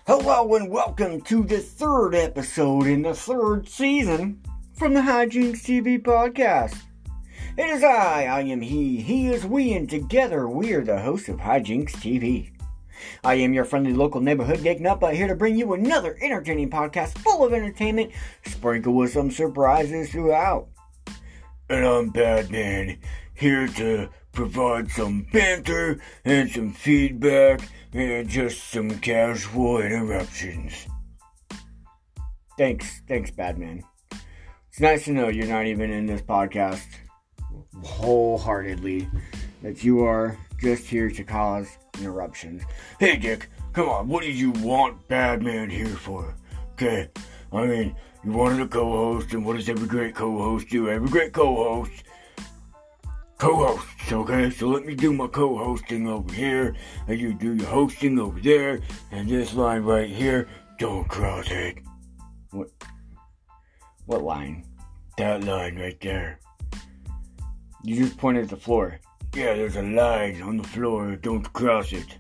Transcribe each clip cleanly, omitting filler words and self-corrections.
Hello and welcome to the third episode in the third season from the Hijinks TV podcast. It is I am he is we, and together we are the hosts of Hijinks TV. I am your friendly local neighborhood geek nutbutt here to bring you another entertaining podcast full of entertainment, sprinkled with some surprises throughout. And I'm Batman, here to provide some banter and some feedback and just some casual interruptions. Thanks, Batman. It's nice to know you're not even in this podcast wholeheartedly, that you are just here to cause interruptions. Hey Dick, come on, what did you want Batman here for? Okay, I mean, you wanted a co-host, and what does every great co-host do? Every great co-hosts, okay? So let me do my co-hosting over here, and you do your hosting over there, and this line right here, don't cross it. What line? That line right there. You just pointed at the floor. Yeah, there's a line on the floor, don't cross it.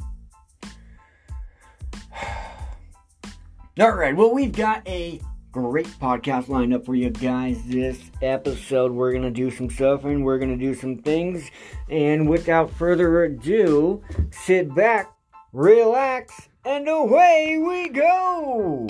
Alright, well, we've got a great podcast lined up for you guys this episode. We're going to do some stuff and we're going to do some things. And without further ado, sit back, relax, and away we go!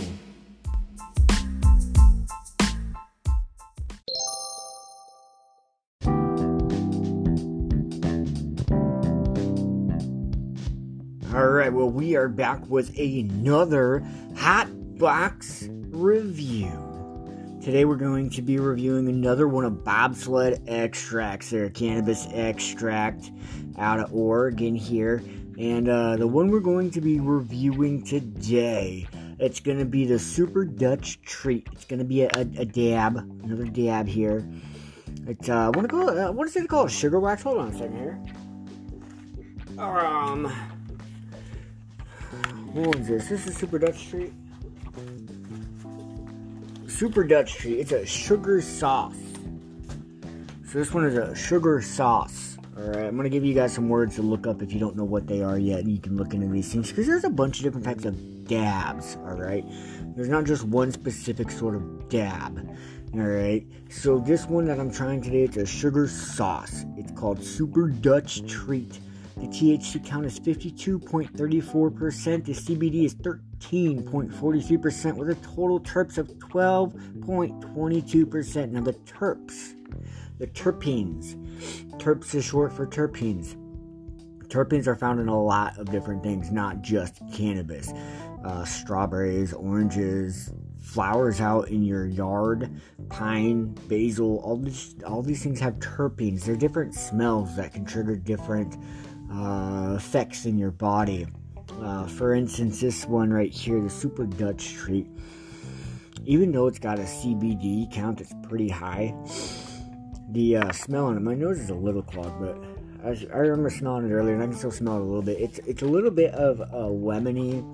Alright, well, we are back with another Hot Box review. Today we're going to be reviewing another one of bobsled extracts there, cannabis extract out of Oregon here. And the one we're going to be reviewing today, it's going to be the Super Dutch Treat. It's going to be a dab, another dab here. It's, I want to say they call it sugar wax. Hold on a second here. What is this? This is Super Dutch Treat. Super Dutch Treat. It's a sugar sauce. So this one is a sugar sauce. Alright, I'm going to give you guys some words to look up if you don't know what they are yet. And you can look into these things, because there's a bunch of different types of dabs. Alright. There's not just one specific sort of dab. Alright. So this one that I'm trying today, it's a sugar sauce. It's called Super Dutch Treat. The THC count is 52.34%. The CBD is 13.43% with a total terps of 12.22%. Now the terpenes. Terps is short for terpenes. Terpenes are found in a lot of different things, not just cannabis. Strawberries, oranges, flowers out in your yard, pine, basil, all these things have terpenes. They're different smells that can trigger different effects in your body. For instance, this one right here, the Super Dutch Treat, even though it's got a CBD count that's pretty high, the smell on it, my nose is a little clogged, but I remember smelling it earlier, and I can still smell it a little bit. It's a little bit of a lemony.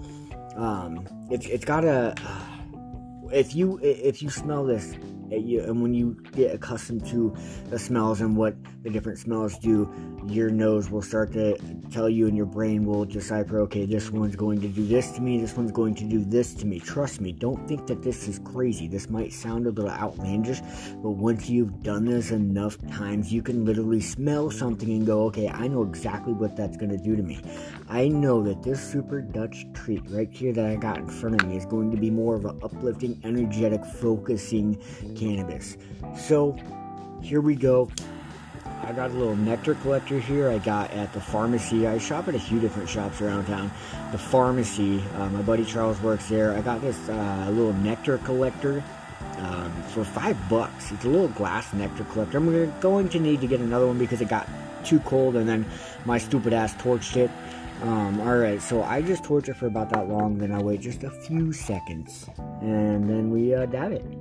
It's got a if you smell this, and when you get accustomed to the smells and what the different smells do, your nose will start to tell you, and your brain will decipher, okay, this one's going to do this to me, this one's going to do this to me. Trust me, don't think that this is crazy. This might sound a little outlandish, but once you've done this enough times, you can literally smell something and go, okay, I know exactly what that's going to do to me. I know that this Super Dutch Treat right here that I got in front of me is going to be more of an uplifting, energetic, focusing cannabis. So here we go. I got a little nectar collector here I got at the pharmacy. I shop at a few different shops around town. The pharmacy, my buddy Charles works there. I got this little nectar collector for $5. It's a little glass nectar collector. I'm going to need to get another one because it got too cold and then my stupid ass torched it. Alright, so I just torch it for about that long, then I wait just a few seconds, and then we dab it.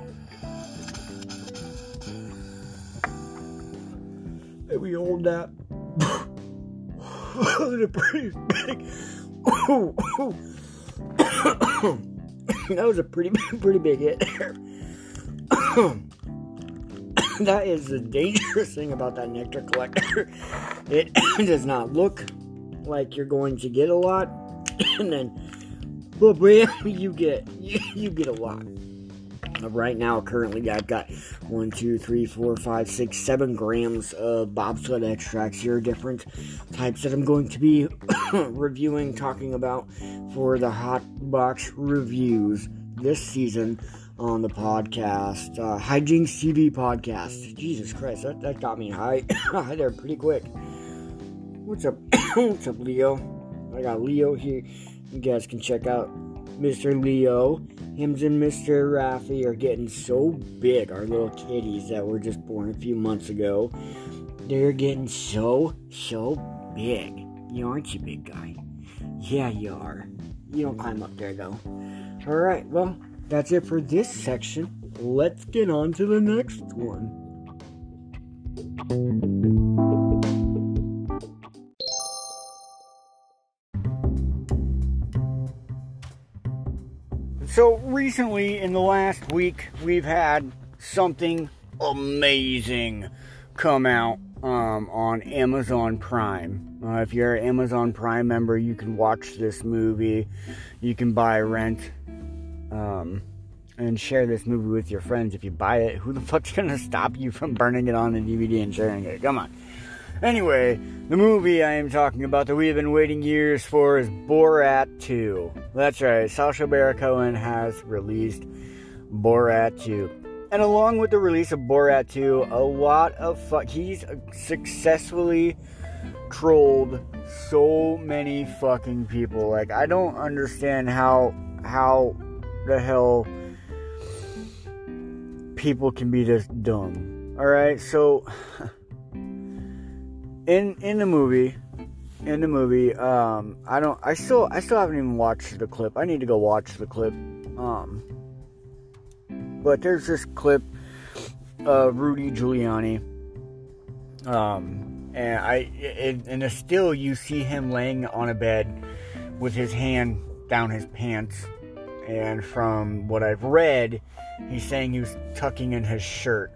And we hold that. That was a pretty big. That was a pretty big hit there. That is the dangerous thing about that nectar collector. It does not look like you're going to get a lot, and then But bam, you get a lot. Right now, currently, I've got 1, 2, 3, 4, 5, 6, 7 grams of bobsled extracts here, different types that I'm going to be reviewing, talking about for the Hot Box reviews this season on the podcast, Hijinks TV podcast. Jesus Christ, that got me high there pretty quick. What's up? What's up, Leo? I got Leo here. You guys can check out Mr. Leo. Hims and Mr. Raffy are getting so big. Our little kitties that were just born a few months ago. They're getting so big. You aren't you, big guy? Yeah, you are. You don't climb up there, though. Alright, well, that's it for this section. Let's get on to the next one. So recently, in the last week, we've had something amazing come out on Amazon Prime. If you're an Amazon Prime member, you can watch this movie. You can buy, rent, and share this movie with your friends. If you buy it, who the fuck's gonna stop you from burning it on the DVD and sharing it? Come on. Anyway, the movie I am talking about that we have been waiting years for is Borat 2. That's right, Sacha Baron Cohen has released Borat 2. And along with the release of Borat 2, a lot of he's successfully trolled so many fucking people. Like, I don't understand how the hell people can be this dumb. Alright, so In the movie, I still haven't even watched the clip. I need to go watch the clip. But there's this clip of Rudy Giuliani, and in the still you see him laying on a bed with his hand down his pants, and from what I've read, he's saying he was tucking in his shirt.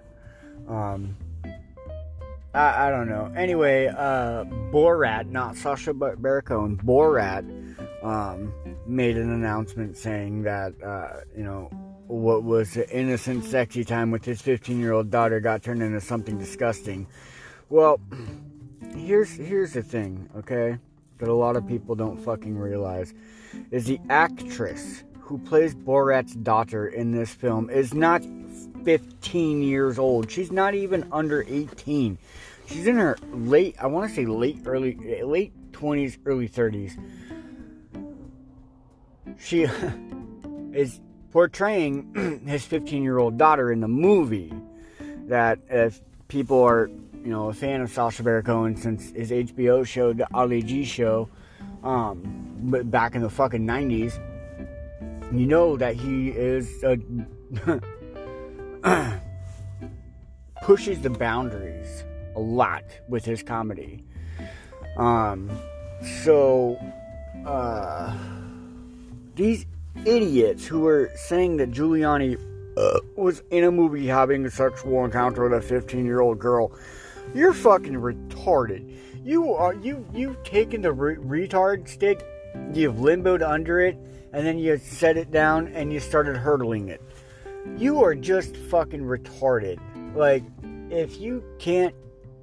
I don't know. Anyway, Borat, not Sacha Baron Cohen, Borat, made an announcement saying that, what was an innocent, sexy time with his 15-year-old daughter got turned into something disgusting. Well, here's the thing, okay, that a lot of people don't fucking realize, is the actress who plays Borat's daughter in this film is not 15 years old. She's not even under 18. She's in her late 20s, early 30s. She is portraying his 15-year-old daughter in the movie. That if people are, a fan of Sacha Baron Cohen since his HBO show, the Ali G show, but back in the fucking 90s, you know that he is pushes the boundaries a lot with his comedy. These idiots who were saying that Giuliani was in a movie having a sexual encounter with a 15-year-old girl, you're fucking retarded. You've taken the retard stick, you've limboed under it, and then you set it down and you started hurtling it. You are just fucking retarded. Like, if you can't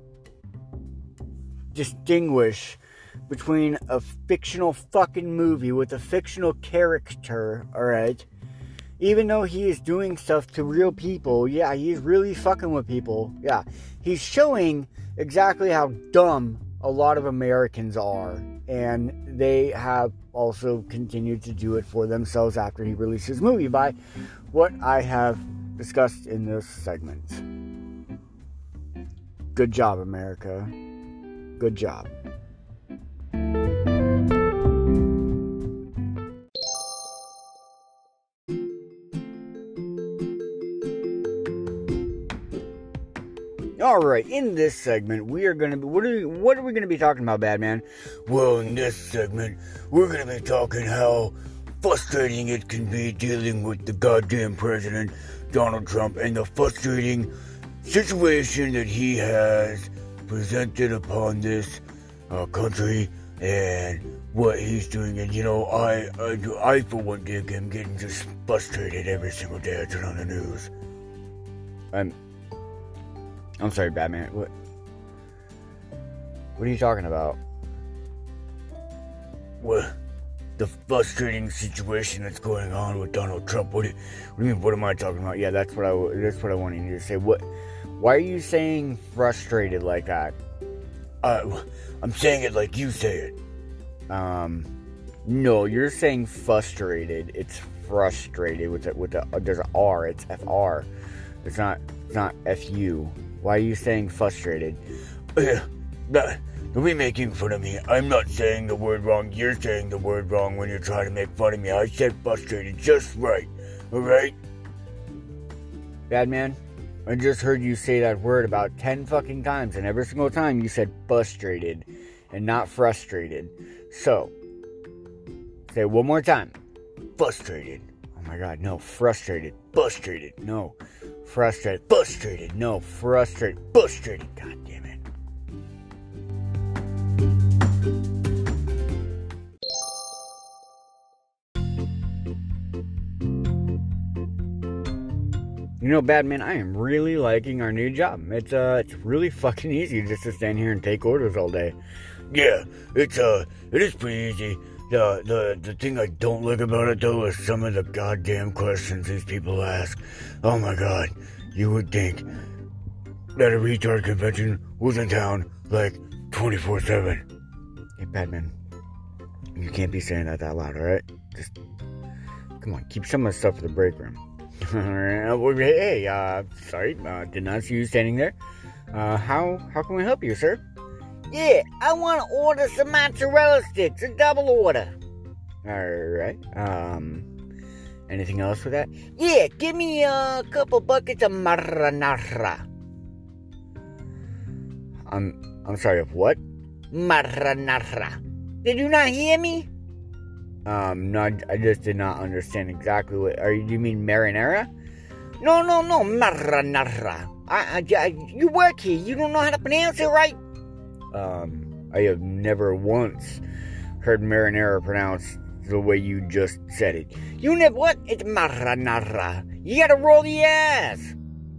distinguish between a fictional fucking movie with a fictional character, alright, even though he is doing stuff to real people, yeah, he's really fucking with people, yeah, he's showing exactly how dumb a lot of Americans are, and they have also continued to do it for themselves after he released his movie by what I have discussed in this segment. Good job, America. Good job. Alright, in this segment, we are going to be... What are we going to be talking about, Badman? Well, in this segment, we're going to be talking how frustrating it can be dealing with the goddamn president, Donald Trump, and the frustrating situation that he has presented upon this country and what he's doing. And I for one, Dick, am getting just frustrated every single day I turn on the news. I'm sorry, Batman. What are you talking about? Well, the frustrating situation that's going on with Donald Trump. What do you mean? What am I talking about? Yeah, that's what I wanted you to say. Why are you saying frustrated like that? I'm saying it like you say it. No, you're saying frustrated. It's frustrated with there's an R. It's FR. It's not FU. Why are you saying frustrated? Don't be making fun of me. I'm not saying the word wrong. You're saying the word wrong when you're trying to make fun of me. I said frustrated just right. Alright? Badman, I just heard you say that word about 10 fucking times, and every single time you said frustrated and not frustrated. So, say it one more time. Frustrated. Oh my god, no. Frustrated. Frustrated. No. Frustrated. Frustrated. No. Frustrated. Frustrated. God damn it. You know, Batman, I am really liking our new job. It's really fucking easy just to stand here and take orders all day. Yeah, it is pretty easy. The thing I don't like about it, though, is some of the goddamn questions these people ask. Oh my god, you would think that a retard convention was in town, like, 24/7. Hey, Batman, you can't be saying that loud, alright? Just, come on, keep some of the stuff for the break room. Hey, sorry, did not see you standing there. How can we help you, sir? Yeah, I want to order some mozzarella sticks, a double order. Alright, anything else with that? Yeah, give me a couple buckets of marinara. I'm sorry, of what? Marinara. Did you not hear me? No, I just did not understand exactly what. You mean marinara? No, marinara. You work here. You don't know how to pronounce it right? I have never once heard marinara pronounced the way you just said it. You never what? It's marinara. You gotta roll the ass.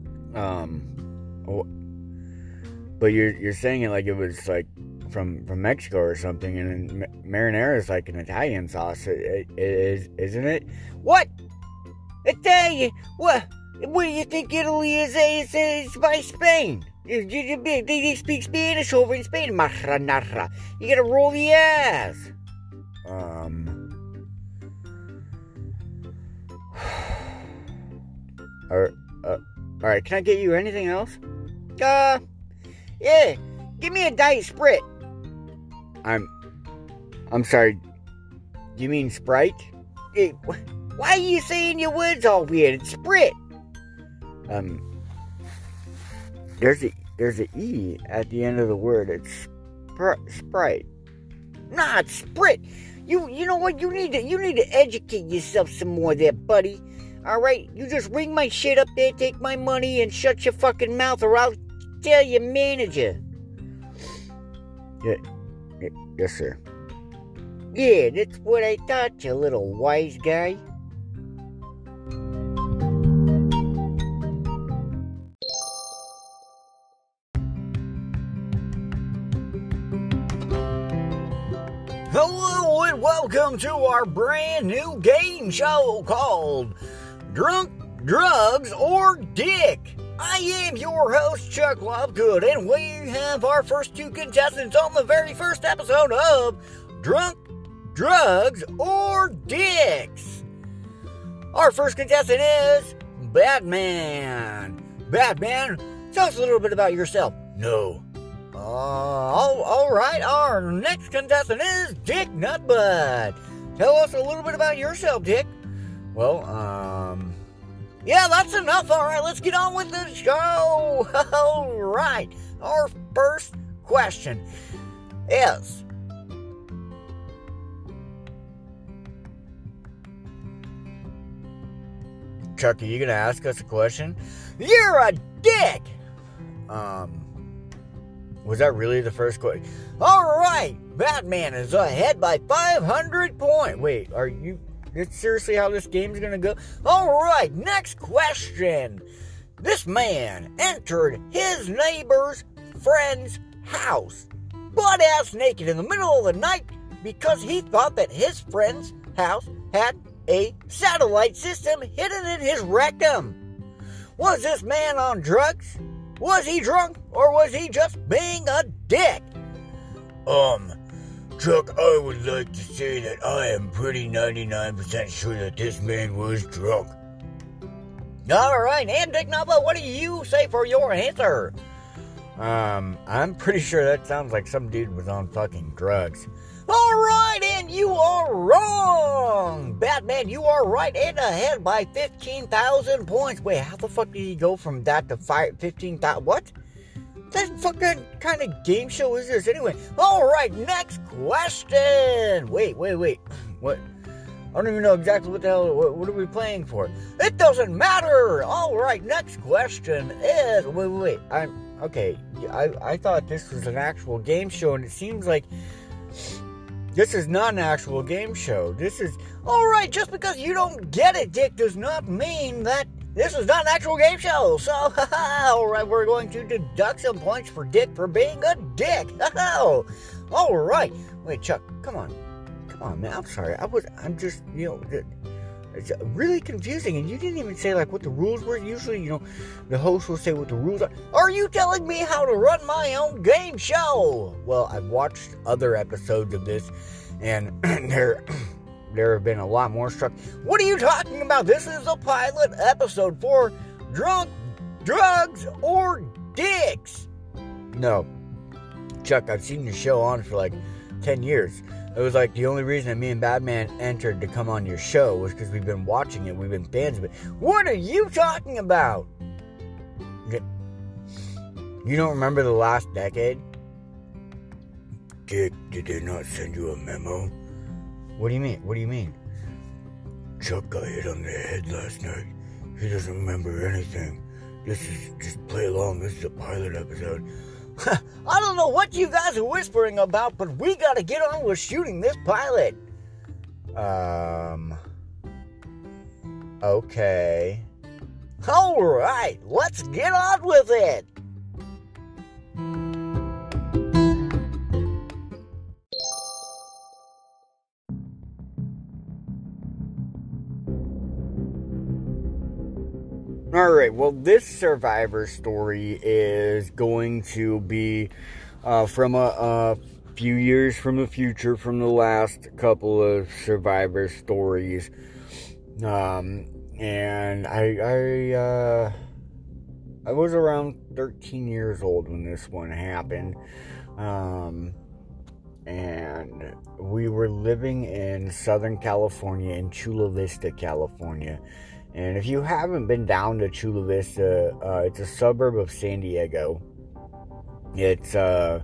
But you're saying it like it was like from Mexico or something, and marinara is like an Italian sauce, isn't it? What? Italian? What do you think Italy is? It's by Spain. They speak Spanish over in Spain. Marinara. You gotta roll the ass. Alright, can I get you anything else? Yeah. Give me a Diet Sprite. I'm sorry. Do you mean Sprite? Hey, why are you saying your words all weird? It's Sprite. There's a E at the end of the word. It's Sprite. Nah, it's Sprite. You know what? You need to educate yourself some more there, buddy. Alright? You just ring my shit up there, take my money, and shut your fucking mouth, or I'll tell your manager. Yeah. Yes, sir. Yeah, that's what I thought, you little wise guy. Hello and welcome to our brand new game show called Drunk, Drugs, or Dick. I am your host, Chuck Lovegood, and we have our first two contestants on the very first episode of Drunk, Drugs, or Dicks. Our first contestant is Batman. Batman, tell us a little bit about yourself. No. All right, our next contestant is Dick Nutbutt. Tell us a little bit about yourself, Dick. Well, yeah, that's enough. All right, let's get on with the show. All right, our first question is, Chuck, are you gonna ask us a question? You're a dick. Was that really the first question? All right, Batman is ahead by 500 points. Wait, are you... That's seriously how this game's gonna go? All right, next question. This man entered his neighbor's friend's house, butt-ass naked in the middle of the night because he thought that his friend's house had a satellite system hidden in his rectum. Was this man on drugs? Was he drunk? Or was he just being a dick? Chuck, I would like to say that I am pretty 99% sure that this man was drunk. All right, and Dick Napa, what do you say for your answer? I'm pretty sure that sounds like some dude was on fucking drugs. All right, and you are wrong. Batman, you are right and ahead by 15,000 points. Wait, how the fuck did he go from that to 15,000? What? That fucking kind of game show is this anyway? All right, next question. Wait. What? I don't even know exactly what the hell, what are we playing for? It doesn't matter. All right, next question is, wait. I thought this was an actual game show, and it seems like this is not an actual game show. This is, all right, just because you don't get it, Dick, does not mean that this is not an actual game show. So, all right, we're going to deduct some points for Dick for being a dick. All right. Wait, Chuck, come on, man. I'm sorry. I'm just, it's really confusing, and you didn't even say, like, what the rules were. Usually, the host will say what the rules are. Are you telling me how to run my own game show? Well, I've watched other episodes of this, and there have been a lot more struck. What are you talking about? This is a pilot episode for Drunk, Drugs, or Dicks. No. Chuck, I've seen your show on for, like, 10 years. It was like the only reason that me and Batman entered to come on your show was because we've been watching it. We've been fans of it. What are you talking about? You don't remember the last decade? Dick, did they not send you a memo? What do you mean? Chuck got hit on the head last night. He doesn't remember anything. Just play along. This is a pilot episode. I don't know what you guys are whispering about, but we gotta get on with shooting this pilot. Okay. Alright, let's get on with it. Alright, well, this survivor story is going to be from a few years from the future, from the last couple of survivor stories. And I was around 13 years old when this one happened. And we were living in Southern California, in Chula Vista, California. And if you haven't been down to Chula Vista, it's a suburb of San Diego. It's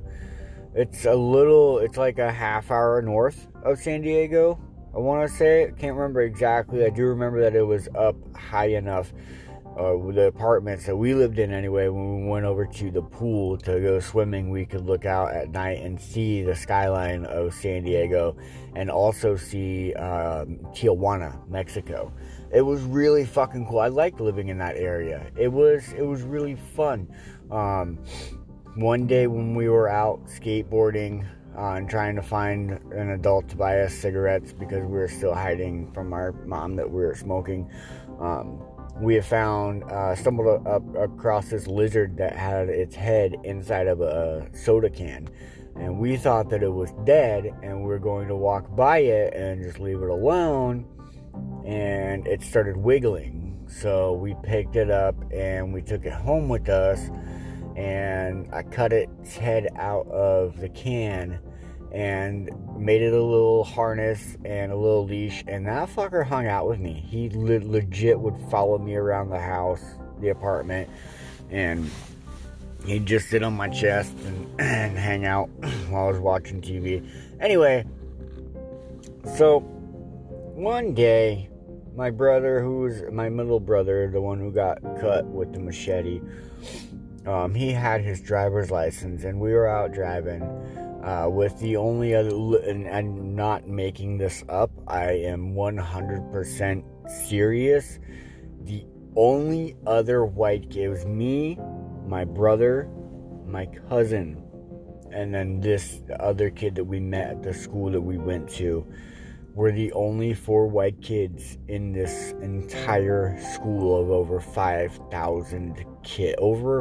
like a half hour north of San Diego, I want to say. I can't remember exactly. I do remember that it was up high enough, the apartments that we lived in anyway, when we went over to the pool to go swimming, we could look out at night and see the skyline of San Diego, and also see Tijuana, Mexico. It was really fucking cool. I liked living in that area. It was really fun. One day when we were out skateboarding and trying to find an adult to buy us cigarettes because we were still hiding from our mom that we were smoking, we stumbled across this lizard that had its head inside of a soda can. And we thought that it was dead, and we were going to walk by it and just leave it alone. And it started wiggling, so we picked it up and we took it home with us, and I cut its head out of the can and made it a little harness and a little leash, and that fucker hung out with me. He legit would follow me around the house, the apartment, and he'd just sit on my chest and hang out while I was watching TV. Anyway, so one day, my brother, who was my middle brother, the one who got cut with the machete, He had his driver's license, and we were out driving with the only other, and I'm not making this up, I am 100% serious, the only other white kid, it was me, my brother, my cousin, and then this other kid that we met at the school that we went to. We're the only 4 white kids in this entire school of over 5,000 kids. Over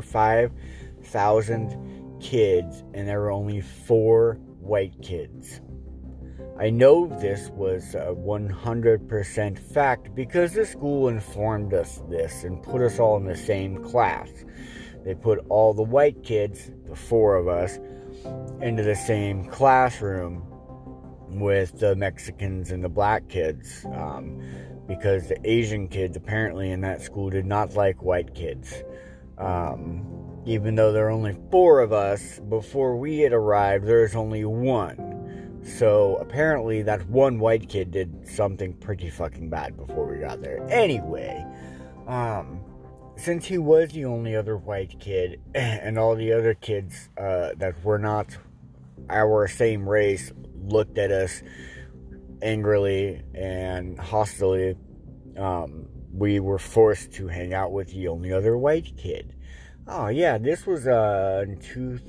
5,000 kids, and there were only 4 white kids. I know this was a 100% fact because the school informed us this and put us all in the same class. They put all the white kids, the 4 of us, into the same classroom with the Mexicans and the black kids, because the Asian kids apparently in that school did not like white kids. Even though there were only 4 of us, before we had arrived, there was only 1. So apparently that one white kid did something pretty fucking bad before we got there. Anyway, since he was the only other white kid, and all the other kids that were not our same race looked at us angrily and hostilely, we were forced to hang out with the only other white kid. Oh yeah, this was in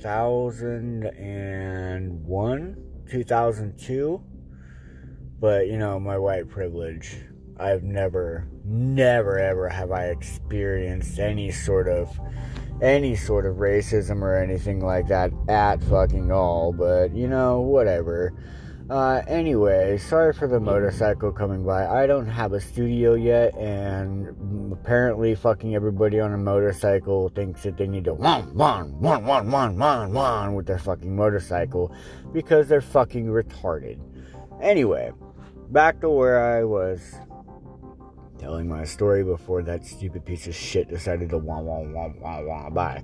2001, 2002. But you know, my white privilege, I've never ever have I experienced any sort of racism or anything like that at fucking all. But you know, whatever. Anyway, sorry for the motorcycle coming by. I don't have a studio yet, and apparently fucking everybody on a motorcycle thinks that they need to won with their fucking motorcycle because they're fucking retarded. Anyway, back to where I was telling my story before that stupid piece of shit decided to by.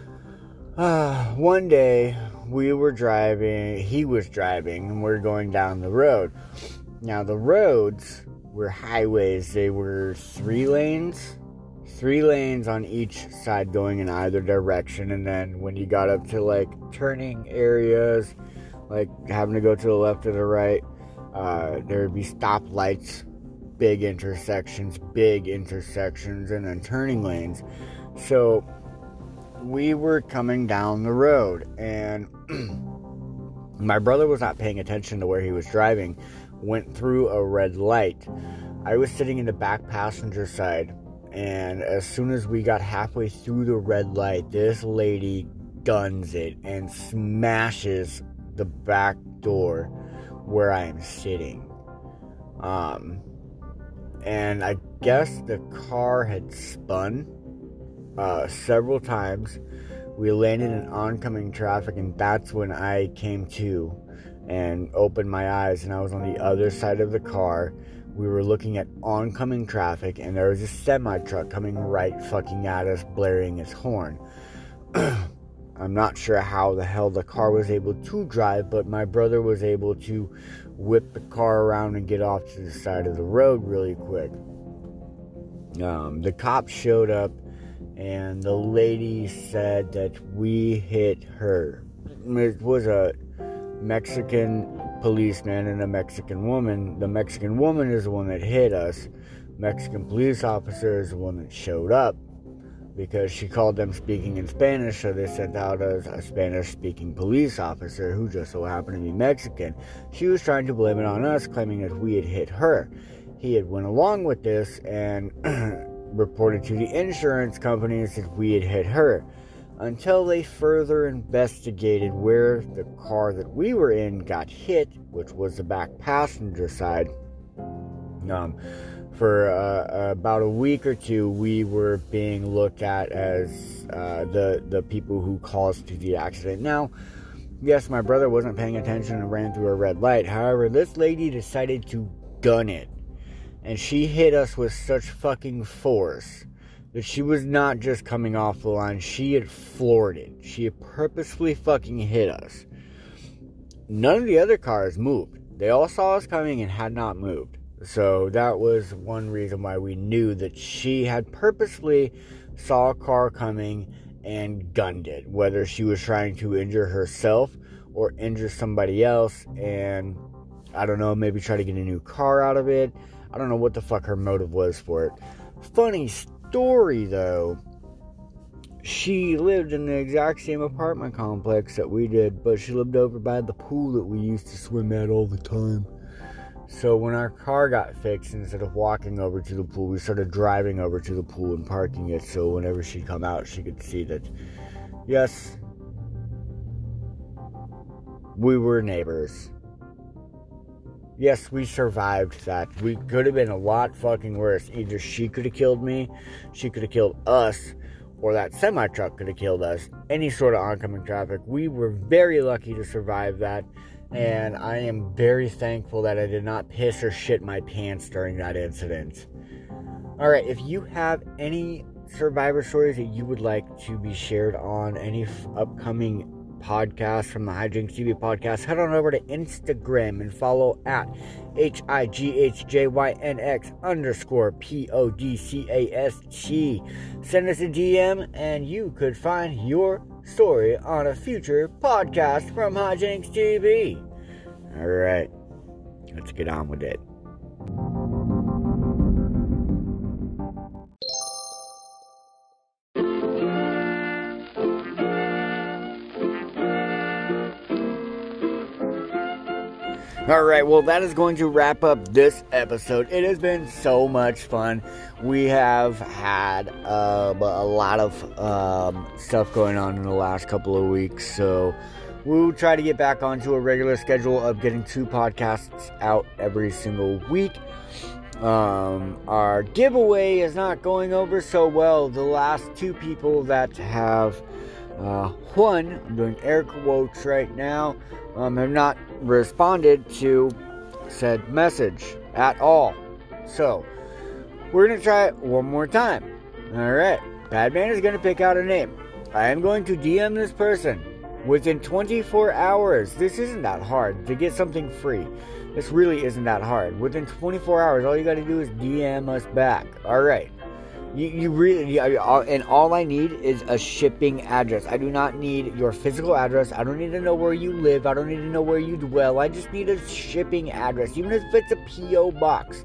One day, he was driving, and we're going down the road. Now, the roads were highways. They were 3 lanes on each side going in either direction, and then when you got up to, like, turning areas, like having to go to the left or the right, there would be stoplights, big intersections, and then turning lanes. So we were coming down the road, and my brother was not paying attention to where he was driving, went through a red light. I was sitting in the back passenger side, and as soon as we got halfway through the red light, this lady guns it and smashes the back door where I am sitting. And I guess the car had spun several times. We landed in oncoming traffic, and that's when I came to and opened my eyes, and I was on the other side of the car. We were looking at oncoming traffic, and there was a semi-truck coming right fucking at us, blaring its horn. I'm not sure how the hell the car was able to drive, but my brother was able to whip the car around and get off to the side of the road really quick. The cops showed up, and the lady said that we hit her. It was a Mexican policeman and a Mexican woman. The Mexican woman is the one that hit us. Mexican police officer is the one that showed up because she called them speaking in Spanish, so they sent out a Spanish-speaking police officer who just so happened to be Mexican. She was trying to blame it on us, claiming that we had hit her. He had went along with this and reported to the insurance companies that we had hit her, until they further investigated where the car that we were in got hit, which was the back passenger side. For about a week or two, we were being looked at as the people who caused the accident. Now, yes, my brother wasn't paying attention and ran through a red light. However, this lady decided to gun it. And she hit us with such fucking force that she was not just coming off the line. She had floored it. She had purposefully fucking hit us. None of the other cars moved. They all saw us coming and had not moved. So that was one reason why we knew that she had purposely saw a car coming and gunned it, whether she was trying to injure herself or injure somebody else, and I don't know, maybe try to get a new car out of it. I don't know what the fuck her motive was for it. Funny story though, she lived in the exact same apartment complex that we did, but she lived over by the pool that we used to swim at all the time. So when our car got fixed, instead of walking over to the pool, we started driving over to the pool and parking it, so whenever she'd come out, she could see that, yes, we were neighbors. Yes, we survived that. We could have been a lot fucking worse. Either she could have killed me, she could have killed us, or that semi-truck could have killed us. Any sort of oncoming traffic. We were very lucky to survive that, and I am very thankful that I did not piss or shit my pants during that incident. Alright, if you have any survivor stories that you would like to be shared on any upcoming podcast from the Hijinks TV podcast, head on over to Instagram and follow at HIGHJYNX_PODCAST. Send us a DM and you could find your story on a future podcast from Hijinks TV. Alright, let's get on with it. Alright, well, that is going to wrap up this episode. It has been so much fun. We have had a lot of stuff going on in the last couple of weeks, so we'll try to get back onto a regular schedule of getting 2 podcasts out every single week. Our giveaway is not going over so well. The last 2 people that have won, I'm doing air quotes right now, have not responded to said message at all. So, we're going to try it one more time. Alright, Badman is going to pick out a name. I am going to DM this person within 24 hours. This isn't that hard to get something free. This really isn't that hard. Within 24 hours, all you got to do is DM us back. Alright. You really, and all I need is a shipping address. I do not need your physical address. I don't need to know where you live. I don't need to know where you dwell. I just need a shipping address, even if it's a P.O. box.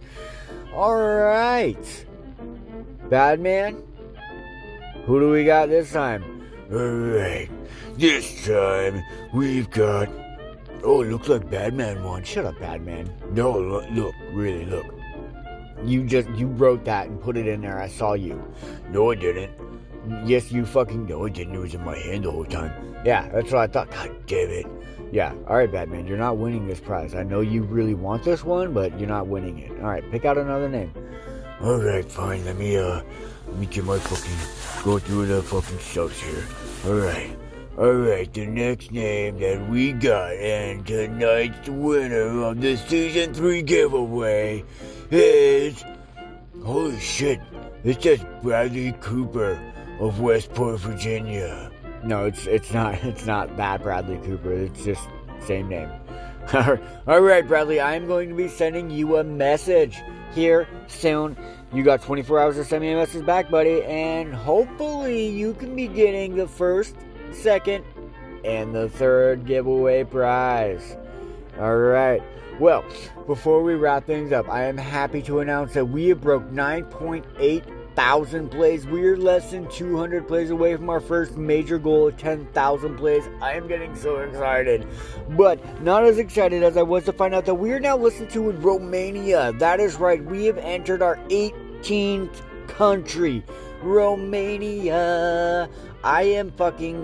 Alright. Badman, who do we got this time? Alright, this time we've got... Oh, it looks like Badman won. Shut up, Badman. No, look, really, look. You wrote that and put it in there. I saw you. No, I didn't. Yes, you fucking... No, I didn't. It was in my hand the whole time. Yeah, that's what I thought. God damn it. Yeah, alright, Badman. You're not winning this prize. I know you really want this one, but you're not winning it. Alright, pick out another name. Alright, fine. Let me get my fucking... Go through the fucking stuff here. Alright, the next name that we got and tonight's winner of the Season 3 giveaway is... Holy shit, it says Bradley Cooper of Westport, Virginia. No, it's not that Bradley Cooper. It's just same name. Alright, Bradley, I am going to be sending you a message here soon. You got 24 hours to send me a message back, buddy, and hopefully you can be getting the first, second, and the third giveaway prize. Alright. Well, before we wrap things up, I am happy to announce that we have broke 9.8 thousand plays. We're less than 200 plays away from our first major goal of 10,000 plays. I am getting so excited, but not as excited as I was to find out that we are now listened to in Romania. That is right, we have entered our 18th country, Romania. I am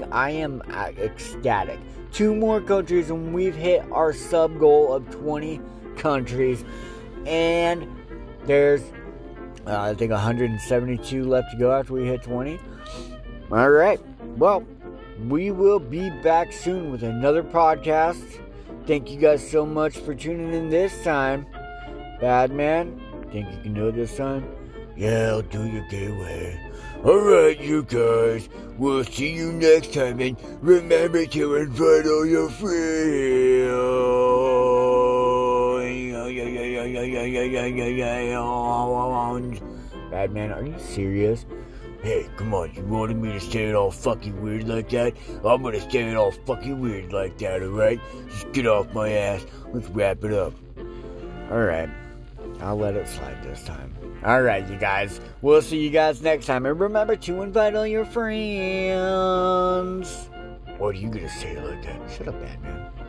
ecstatic. 2 more countries and we've hit our sub goal of 20 countries, and there's I think 172 left to go after we hit 20. Alright, well, we will be back soon with another podcast. Thank you guys so much for tuning in this time. Badman, think you can do it this time? Yeah, I'll do your giveaway. Alright, you guys, we'll see you next time, and remember to invite all your friends. Badman, are you serious? Hey, come on, you wanted me to say it all fucking weird like that? I'm gonna say it all fucking weird like that, alright? Just get off my ass. Let's wrap it up. Alright. I'll let it slide this time. Alright, you guys. We'll see you guys next time. And remember to invite all your friends. What are you gonna say like that? Shut up, Batman.